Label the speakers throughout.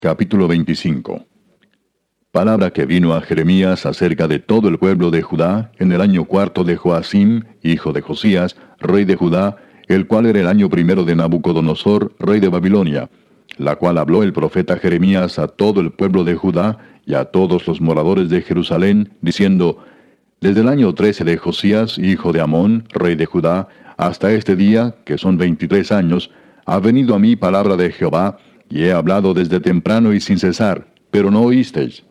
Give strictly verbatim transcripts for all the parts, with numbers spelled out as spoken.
Speaker 1: Capítulo veinticinco. Palabra que vino a Jeremías acerca de todo el pueblo de Judá en el año cuarto de Joacim, hijo de Josías, rey de Judá, el cual era el año primero de Nabucodonosor, rey de Babilonia, la cual habló el profeta Jeremías a todo el pueblo de Judá y a todos los moradores de Jerusalén, diciendo: Desde el año trece de Josías, hijo de Amón, rey de Judá, hasta este día, que son veintitrés años, ha venido a mí palabra de Jehová, y he hablado desde temprano y sin cesar, pero no oísteis.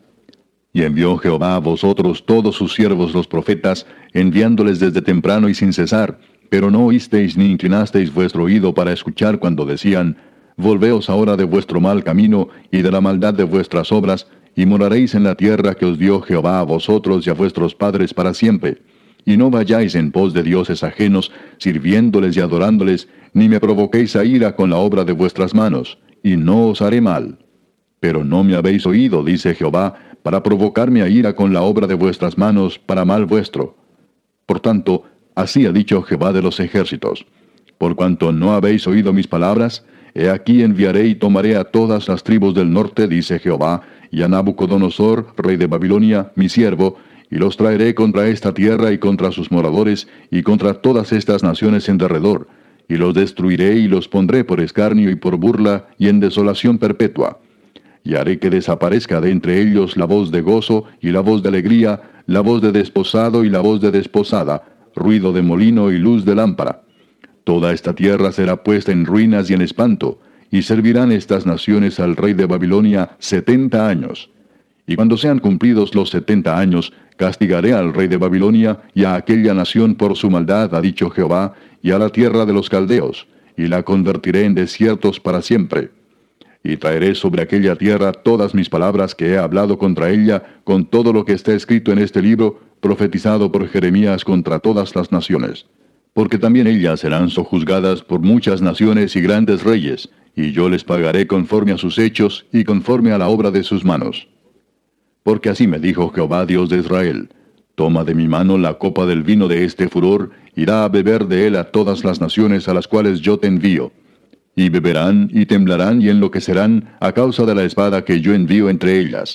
Speaker 1: Y envió Jehová a vosotros todos sus siervos los profetas, enviándoles desde temprano y sin cesar, pero no oísteis ni inclinasteis vuestro oído para escuchar cuando decían: Volveos ahora de vuestro mal camino y de la maldad de vuestras obras, y moraréis en la tierra que os dio Jehová a vosotros y a vuestros padres para siempre. Y no vayáis en pos de dioses ajenos, sirviéndoles y adorándoles, ni me provoquéis a ira con la obra de vuestras manos, y no os haré mal. Pero no me habéis oído, dice Jehová, para provocarme a ira con la obra de vuestras manos, para mal vuestro. Por tanto, así ha dicho Jehová de los ejércitos: Por cuanto no habéis oído mis palabras, he aquí enviaré y tomaré a todas las tribus del norte, dice Jehová, y a Nabucodonosor, rey de Babilonia, mi siervo, y los traeré contra esta tierra y contra sus moradores, y contra todas estas naciones en derredor, y los destruiré y los pondré por escarnio y por burla y en desolación perpetua. Y haré que desaparezca de entre ellos la voz de gozo y la voz de alegría, la voz de desposado y la voz de desposada, ruido de molino y luz de lámpara. Toda esta tierra será puesta en ruinas y en espanto, y servirán estas naciones al rey de Babilonia setenta años. Y cuando sean cumplidos los setenta años, castigaré al rey de Babilonia y a aquella nación por su maldad, ha dicho Jehová, y a la tierra de los caldeos, y la convertiré en desiertos para siempre. Y traeré sobre aquella tierra todas mis palabras que he hablado contra ella, con todo lo que está escrito en este libro, profetizado por Jeremías contra todas las naciones. Porque también ellas serán sojuzgadas por muchas naciones y grandes reyes, y yo les pagaré conforme a sus hechos y conforme a la obra de sus manos. Porque así me dijo Jehová, Dios de Israel: Toma de mi mano la copa del vino de este furor, y da a beber de él a todas las naciones a las cuales yo te envío. Y beberán, y temblarán, y enloquecerán, a causa de la espada que yo envío entre ellas.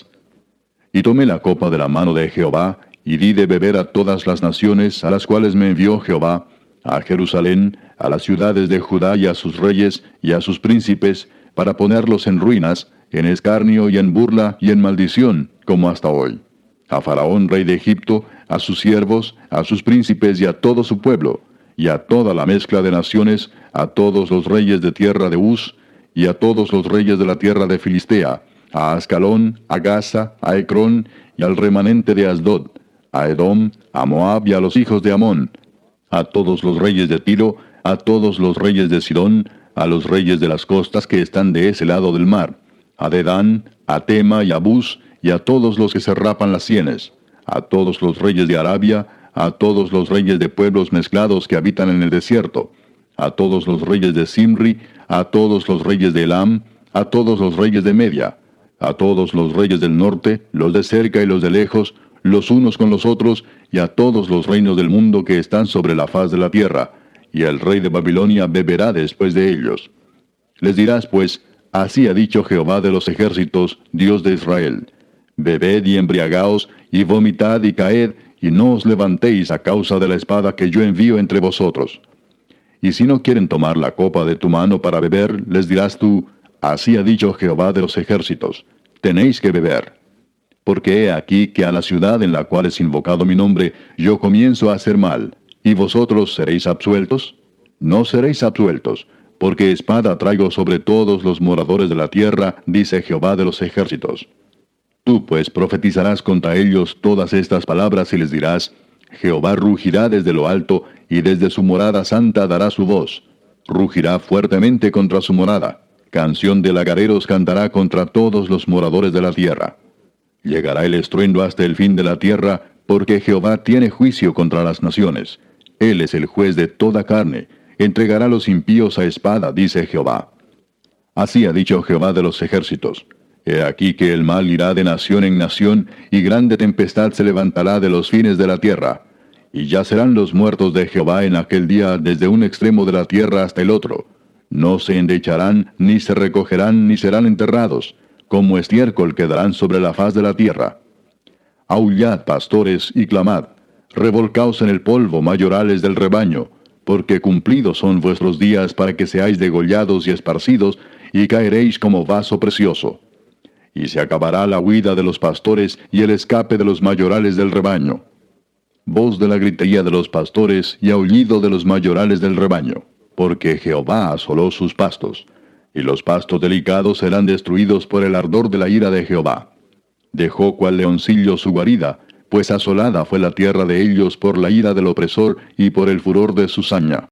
Speaker 1: Y tomé la copa de la mano de Jehová, y di de beber a todas las naciones a las cuales me envió Jehová, a Jerusalén, a las ciudades de Judá y a sus reyes, y a sus príncipes, para ponerlos en ruinas, en escarnio y en burla y en maldición, como hasta hoy. A Faraón, rey de Egipto, a sus siervos, a sus príncipes y a todo su pueblo, y a toda la mezcla de naciones, a todos los reyes de tierra de Uz, y a todos los reyes de la tierra de Filistea, a Ascalón, a Gaza, a Ecrón, y al remanente de Asdod, a Edom, a Moab y a los hijos de Amón, a todos los reyes de Tiro, a todos los reyes de Sidón, a los reyes de las costas que están de ese lado del mar, a Dedán, a Tema y a Bus, y a todos los que se rapan las sienes, a todos los reyes de Arabia, a todos los reyes de pueblos mezclados que habitan en el desierto, a todos los reyes de Simri, a todos los reyes de Elam, a todos los reyes de Media, a todos los reyes del norte, los de cerca y los de lejos, los unos con los otros, y a todos los reinos del mundo que están sobre la faz de la tierra, y el rey de Babilonia beberá después de ellos. Les dirás pues: Así ha dicho Jehová de los ejércitos, Dios de Israel: Bebed y embriagaos, y vomitad y caed, y no os levantéis a causa de la espada que yo envío entre vosotros. Y si no quieren tomar la copa de tu mano para beber, les dirás tú: Así ha dicho Jehová de los ejércitos: Tenéis que beber. Porque he aquí que a la ciudad en la cual es invocado mi nombre, yo comienzo a hacer mal, ¿y vosotros seréis absueltos? No seréis absueltos, porque espada traigo sobre todos los moradores de la tierra, dice Jehová de los ejércitos. Tú pues profetizarás contra ellos todas estas palabras y les dirás: Jehová rugirá desde lo alto, y desde su morada santa dará su voz. Rugirá fuertemente contra su morada. Canción de lagareros cantará contra todos los moradores de la tierra. Llegará el estruendo hasta el fin de la tierra, porque Jehová tiene juicio contra las naciones. Él es el juez de toda carne. Entregará a los impíos a espada, dice Jehová. Así ha dicho Jehová de los ejércitos: He aquí que el mal irá de nación en nación, y grande tempestad se levantará de los fines de la tierra. Y yacerán los muertos de Jehová en aquel día desde un extremo de la tierra hasta el otro. No se endecharán, ni se recogerán, ni serán enterrados, como estiércol quedarán sobre la faz de la tierra. Aullad, pastores, y clamad, revolcaos en el polvo, mayorales del rebaño, porque cumplidos son vuestros días para que seáis degollados y esparcidos, y caeréis como vaso precioso. Y se acabará la huida de los pastores y el escape de los mayorales del rebaño. Voz de la gritería de los pastores y aullido de los mayorales del rebaño, porque Jehová asoló sus pastos, y los pastos delicados serán destruidos por el ardor de la ira de Jehová. Dejó cual leoncillo su guarida, pues asolada fue la tierra de ellos por la ira del opresor y por el furor de su saña.